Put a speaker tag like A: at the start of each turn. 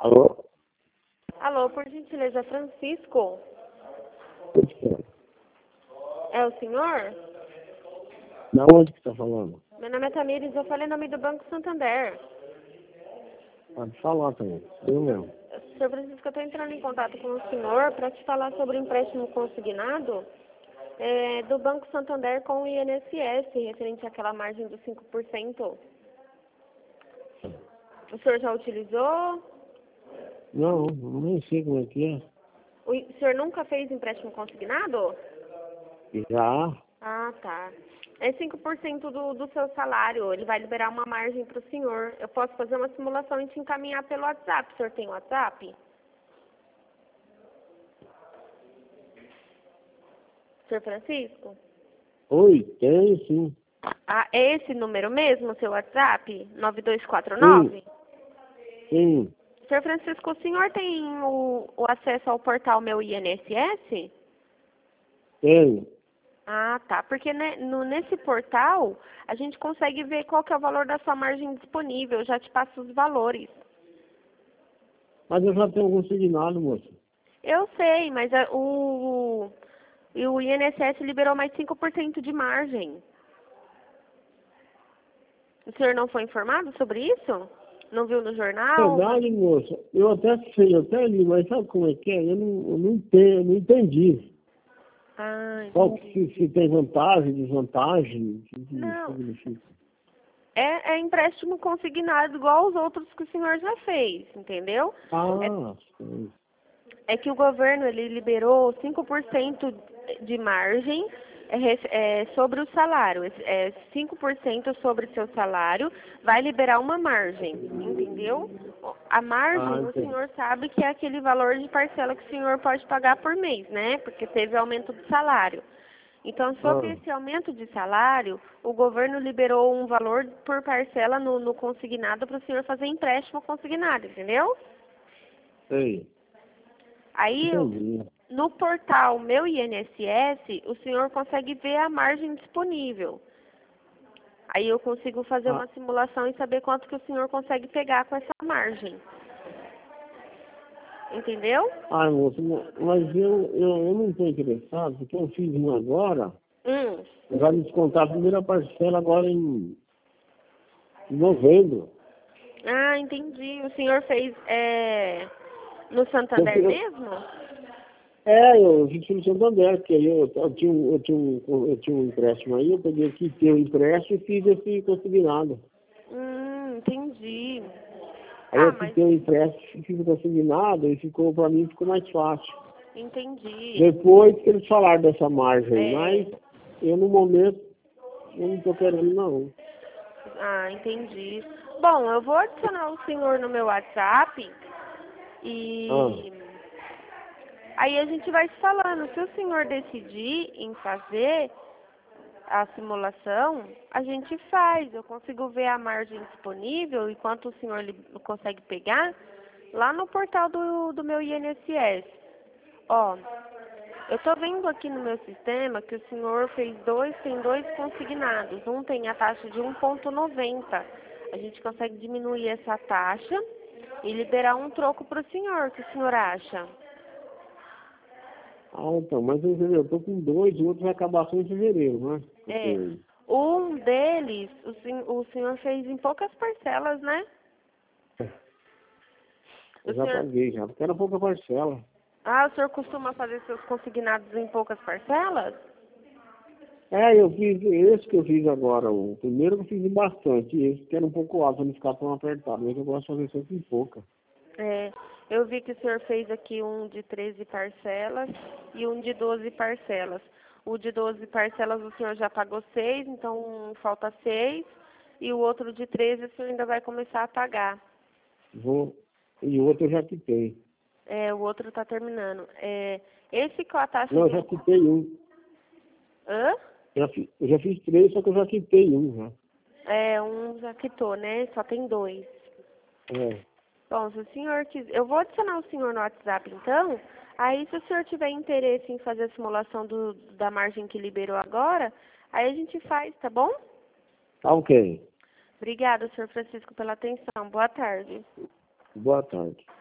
A: Alô?
B: Alô, por gentileza, Francisco? É o senhor?
A: Da onde que tá falando?
B: Meu nome é Tamires, eu falei em nome do Banco Santander.
A: Pode falar também. Eu mesmo.
B: Senhor Francisco, eu estou entrando em contato com o senhor para te falar sobre o empréstimo consignado do Banco Santander com o INSS, referente àquela margem dos 5%. O senhor já utilizou?
A: Não, nem sei como é que é.
B: O senhor nunca fez empréstimo consignado?
A: Já?
B: Ah, tá. É 5% do seu salário. Ele vai liberar uma margem para o senhor. Eu posso fazer uma simulação e te encaminhar pelo WhatsApp. O senhor tem WhatsApp? Senhor Francisco?
A: Oi, tem sim.
B: Ah, é esse número mesmo, o seu WhatsApp? 9249?
A: Sim.
B: Senhor Francisco, o senhor tem o acesso ao portal Meu INSS?
A: Tem.
B: Ah, tá. Porque nesse portal, a gente consegue ver qual que é o valor da sua margem disponível. Eu já te passo os valores.
A: Mas eu já tenho consignado, moça.
B: Eu sei, mas o INSS liberou mais 5% de margem. O senhor não foi informado sobre isso? Não viu no jornal?
A: Verdade, moça. Eu até sei, eu até li, mas sabe como é que é? Eu não entendi.
B: Ah,
A: Qual
B: entendi.
A: que se tem vantagem, desvantagem, o que
B: Não,
A: significa?
B: é empréstimo consignado igual os outros que o senhor já fez, entendeu?
A: Ah, sim.
B: É que o governo ele liberou 5% de margem sobre o salário. 5% sobre seu salário vai liberar uma margem, entendeu? A
A: Ah,
B: margem, o
A: entendi.
B: senhor sabe que é aquele valor de parcela que o senhor pode pagar por mês, né? Porque teve aumento do salário. Então, sobre
A: Ah,
B: esse aumento de salário, o governo liberou um valor por parcela no consignado para o senhor fazer empréstimo consignado, entendeu?
A: sei.
B: Aí,
A: Entendi.
B: no portal Meu INSS, o senhor consegue ver a margem disponível. Aí eu consigo fazer
A: Ah,
B: uma simulação e saber quanto que o senhor consegue pegar com essa margem. Entendeu?
A: ai, moço, mas eu não estou interessado, porque eu fiz um agora,
B: Hum.
A: eu já me descontar a primeira parcela agora em novembro.
B: Ah, entendi. O senhor fez no
A: Eu,
B: Santander
A: eu,
B: mesmo?
A: eu fiz no Santander, porque aí eu tinha um empréstimo aí, eu peguei aqui, o empréstimo e fiz esse consignado.
B: Entendi.
A: Aí
B: Ah,
A: eu
B: mas
A: quitei o empréstimo, fiz o consignado e para mim ficou mais fácil.
B: entendi.
A: Depois que eles falaram dessa margem aí,
B: É,
A: mas eu no momento eu não estou querendo não.
B: entendi. Bom, eu vou adicionar o senhor no meu WhatsApp
A: Ah,
B: e aí a gente vai se falando. Se o senhor decidir em fazer a simulação, a gente faz. Eu consigo ver a margem disponível e quanto o senhor consegue pegar lá no portal do meu INSS. Ó, eu tô vendo aqui no meu sistema que o senhor tem dois consignados. Um tem a taxa de 1,90. A gente consegue diminuir essa taxa e liberar um troco para o senhor. O que o senhor acha?
A: então, mas eu estou com dois, o outro vai acabar só em fevereiro, né?
B: É, um deles, o senhor fez em poucas parcelas, né? O
A: Eu já
B: senhor,
A: paguei já, porque era pouca parcela.
B: o senhor costuma fazer seus consignados em poucas parcelas?
A: Eu fiz esse que eu fiz agora, o primeiro que eu fiz em bastante, e esse que era um pouco alto, pra não ficar tão apertado, mas eu gosto de fazer sempre em pouca.
B: É, eu vi que o senhor fez aqui um de 13 parcelas e um de 12 parcelas. O de 12 parcelas o senhor já pagou 6, então falta 6. E o outro de 13 o senhor ainda vai começar a pagar.
A: E o outro eu já quitei.
B: O outro está terminando. Esse com a taxa
A: Não, eu
B: de...
A: já quitei um.
B: Hã?
A: Eu já fiz três, só que eu já quitei um já.
B: Um já quitou, né? Só tem 2.
A: É.
B: Bom, se o senhor quiser... Eu vou adicionar o senhor no WhatsApp, então. Aí, se o senhor tiver interesse em fazer a simulação da margem que liberou agora, aí a gente faz, tá bom?
A: Tá ok.
B: Obrigada, senhor Francisco, pela atenção. Boa tarde.
A: Boa tarde.